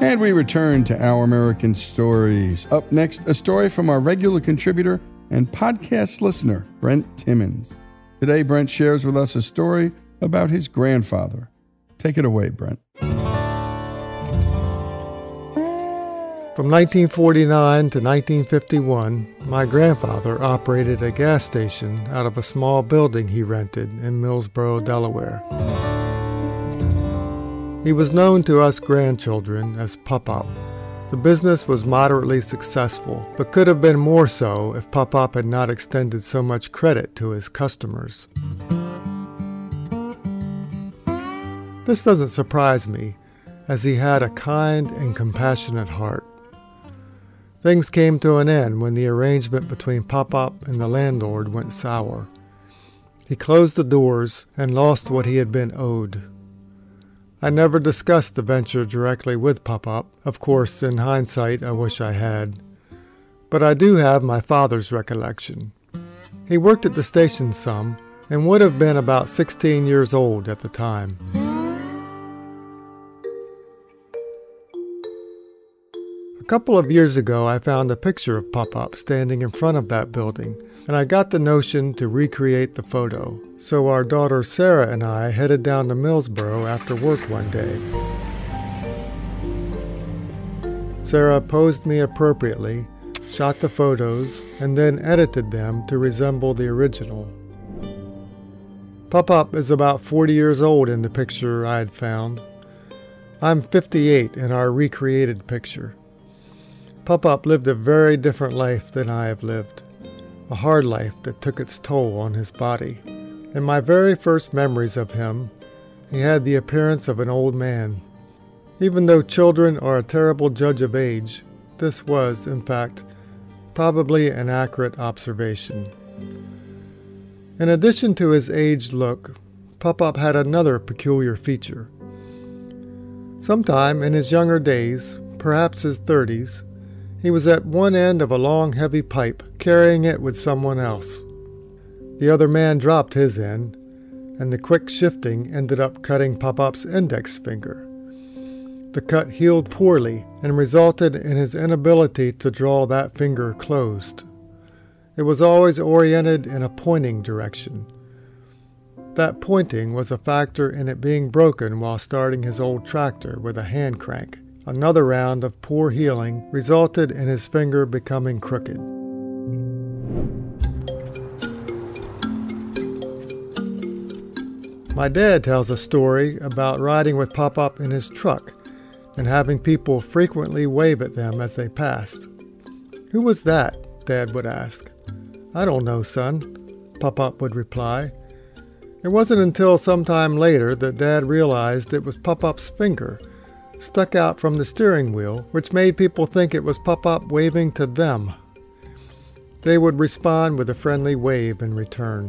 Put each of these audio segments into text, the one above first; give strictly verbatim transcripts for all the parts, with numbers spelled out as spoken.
And we return to Our American Stories. Up next, a story from our regular contributor and podcast listener, Brent Timmons. Today, Brent shares with us a story about his grandfather. Take it away, Brent. From nineteen forty-nine to nineteen fifty-one, my grandfather operated a gas station out of a small building he rented in Millsboro, Delaware. He was known to us grandchildren as Pop-Up. The business was moderately successful, but could have been more so if Pop-Up had not extended so much credit to his customers. This doesn't surprise me, as he had a kind and compassionate heart. Things came to an end when the arrangement between Pop-Up and the landlord went sour. He closed the doors and lost what he had been owed. I never discussed the venture directly with Pop-Up. Of course, in hindsight, I wish I had. But I do have my father's recollection. He worked at the station some and would have been about sixteen years old at the time. A couple of years ago, I found a picture of Pop-Up standing in front of that building, and I got the notion to recreate the photo. So our daughter Sarah and I headed down to Millsboro after work one day. Sarah posed me appropriately, shot the photos, and then edited them to resemble the original. Pop-Up is about forty years old in the picture I had found. I'm fifty-eight in our recreated picture. Pop-Up lived a very different life than I have lived, a hard life that took its toll on his body. In my very first memories of him, he had the appearance of an old man. Even though children are a terrible judge of age, this was, in fact, probably an accurate observation. In addition to his aged look, Pop-Up had another peculiar feature. Sometime in his younger days, perhaps his thirties, he was at one end of a long, heavy pipe, carrying it with someone else. The other man dropped his end, and the quick shifting ended up cutting Pop-Up's index finger. The cut healed poorly and resulted in his inability to draw that finger closed. It was always oriented in a pointing direction. That pointing was a factor in it being broken while starting his old tractor with a hand crank. Another round of poor healing resulted in his finger becoming crooked. My dad tells a story about riding with Pop-Up in his truck and having people frequently wave at them as they passed. "Who was that?" Dad would ask. "I don't know, son," Pop-Up would reply. It wasn't until some time later that Dad realized it was Pop-Up's finger, stuck out from the steering wheel, which made people think it was Pop-Up waving to them. They would respond with a friendly wave in return.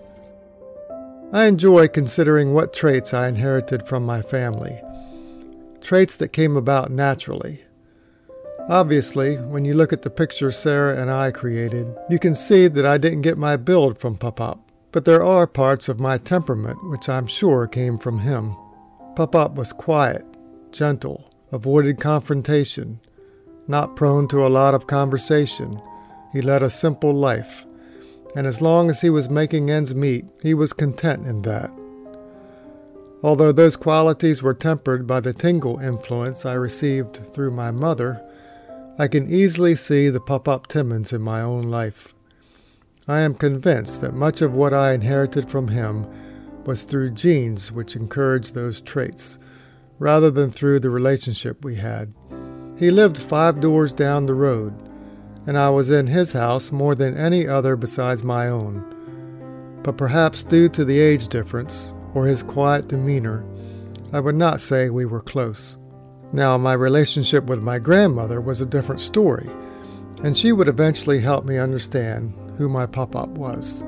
I enjoy considering what traits I inherited from my family, traits that came about naturally. Obviously, when you look at the picture Sarah and I created, you can see that I didn't get my build from Pop-Up, but there are parts of my temperament which I'm sure came from him. Pop-Up was quiet, gentle, avoided confrontation, not prone to a lot of conversation. He led a simple life, and as long as he was making ends meet, he was content in that. Although those qualities were tempered by the Tingle influence I received through my mother, I can easily see the Pop-Up Timmons in my own life. I am convinced that much of what I inherited from him was through genes which encouraged those traits, rather than through the relationship we had. He lived five doors down the road, and I was in his house more than any other besides my own. But perhaps due to the age difference, or his quiet demeanor, I would not say we were close. Now, my relationship with my grandmother was a different story, and she would eventually help me understand who my Pop-Up was.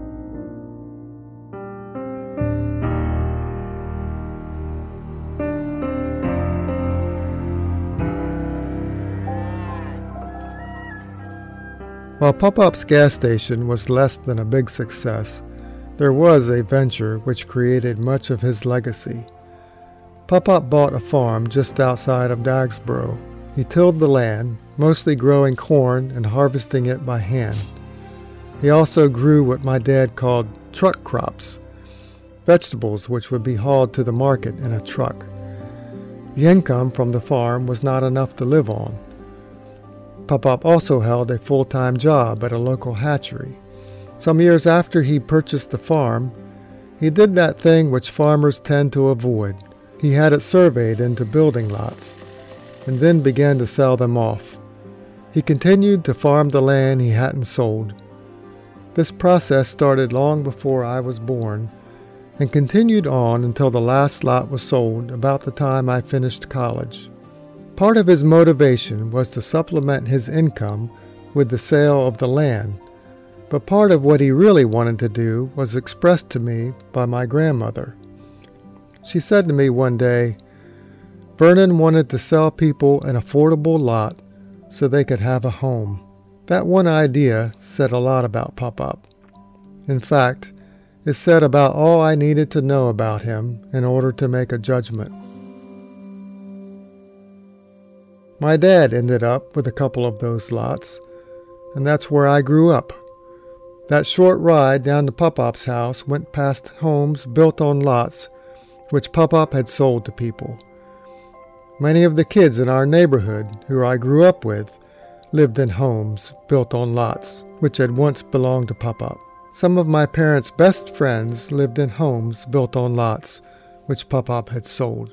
While Pop-Up's gas station was less than a big success, there was a venture which created much of his legacy. Pop-Up bought a farm just outside of Dagsboro. He tilled the land, mostly growing corn and harvesting it by hand. He also grew what my dad called truck crops, vegetables which would be hauled to the market in a truck. The income from the farm was not enough to live on. Pop-Up also held a full-time job at a local hatchery. Some years after he purchased the farm, he did that thing which farmers tend to avoid. He had it surveyed into building lots, and then began to sell them off. He continued to farm the land he hadn't sold. This process started long before I was born, and continued on until the last lot was sold about the time I finished college. Part of his motivation was to supplement his income with the sale of the land, but part of what he really wanted to do was expressed to me by my grandmother. She said to me one day, Vernon wanted to sell people an affordable lot so they could have a home. That one idea said a lot about Pop-Up. In fact, it said about all I needed to know about him in order to make a judgment. My dad ended up with a couple of those lots, and that's where I grew up. That short ride down to Pop-Up's house went past homes built on lots which Pop-Up had sold to people. Many of the kids in our neighborhood who I grew up with lived in homes built on lots which had once belonged to Pop-Up. Some of my parents' best friends lived in homes built on lots which Pop-Up had sold.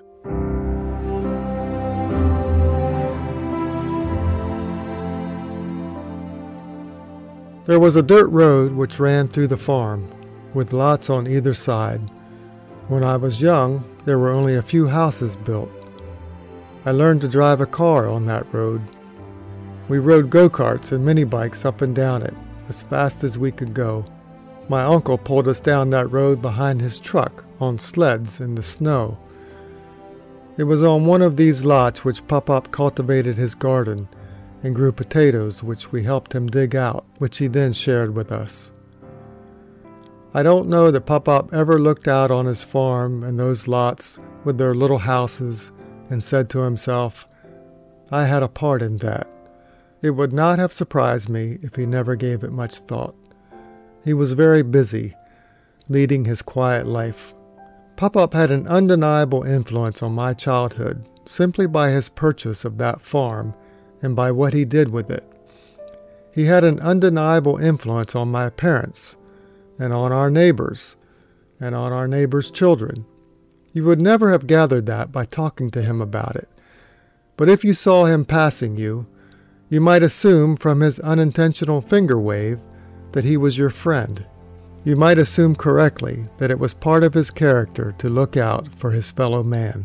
There was a dirt road which ran through the farm, with lots on either side. When I was young, there were only a few houses built. I learned to drive a car on that road. We rode go-karts and mini-bikes up and down it, as fast as we could go. My uncle pulled us down that road behind his truck on sleds in the snow. It was on one of these lots which Pop-Up cultivated his garden and grew potatoes which we helped him dig out, which he then shared with us. I don't know that Pop-Up ever looked out on his farm and those lots with their little houses and said to himself, I had a part in that. It would not have surprised me if he never gave it much thought. He was very busy, leading his quiet life. Pop-Up had an undeniable influence on my childhood simply by his purchase of that farm and by what he did with it. He had an undeniable influence on my parents, and on our neighbors, and on our neighbors' children. You would never have gathered that by talking to him about it. But if you saw him passing you, you might assume from his unintentional finger wave that he was your friend. You might assume correctly that it was part of his character to look out for his fellow man.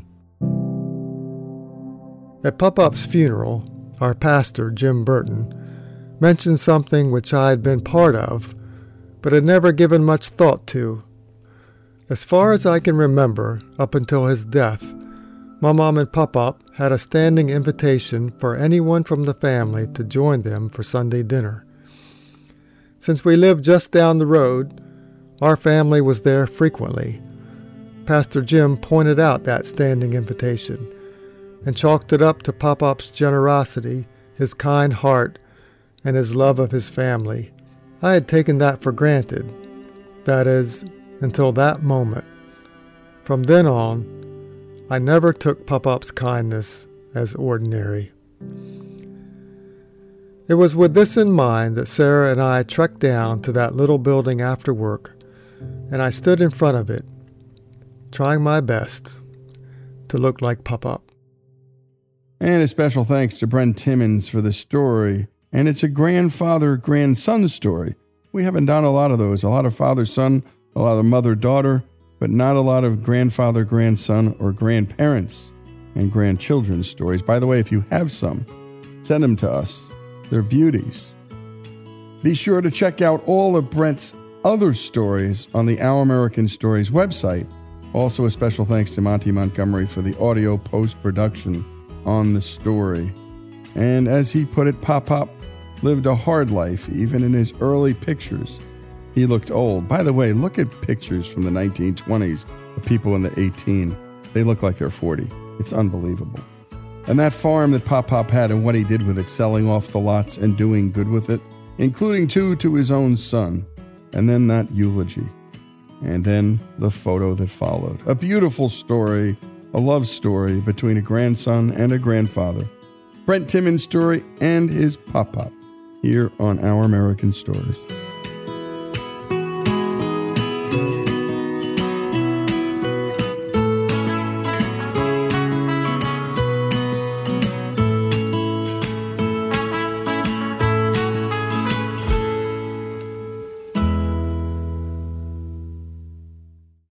At Pop-Up's funeral, our pastor, Jim Burton, mentioned something which I had been part of, but had never given much thought to. As far as I can remember, up until his death, my mom and Pop-Up had a standing invitation for anyone from the family to join them for Sunday dinner. Since we lived just down the road, our family was there frequently. Pastor Jim pointed out that standing invitation and chalked it up to Pop-Up's generosity, his kind heart, and his love of his family. I had taken that for granted, that is, until that moment. From then on, I never took Pop-Up's kindness as ordinary. It was with this in mind that Sarah and I trekked down to that little building after work, and I stood in front of it, trying my best to look like Pop-Up. And a special thanks to Brent Timmons for the story. And it's a grandfather-grandson story. We haven't done a lot of those. A lot of father-son, a lot of mother-daughter, but not a lot of grandfather-grandson or grandparents and grandchildren stories. By the way, if you have some, send them to us. They're beauties. Be sure to check out all of Brent's other stories on the Our American Stories website. Also, a special thanks to Monty Montgomery for the audio post-production on the story. And as he put it, Pop-Up lived a hard life, even in his early pictures. He looked old. By the way, look at pictures from the nineteen twenties of people in the eighteen. they look like they're forty. It's unbelievable. And that farm that Pop Pop had and what he did with it, selling off the lots and doing good with it, including two to his own son. And then that eulogy. And then the photo that followed. A beautiful story, a love story between a grandson and a grandfather. Brent Timmons' story and his Pop Pop here on Our American Stories.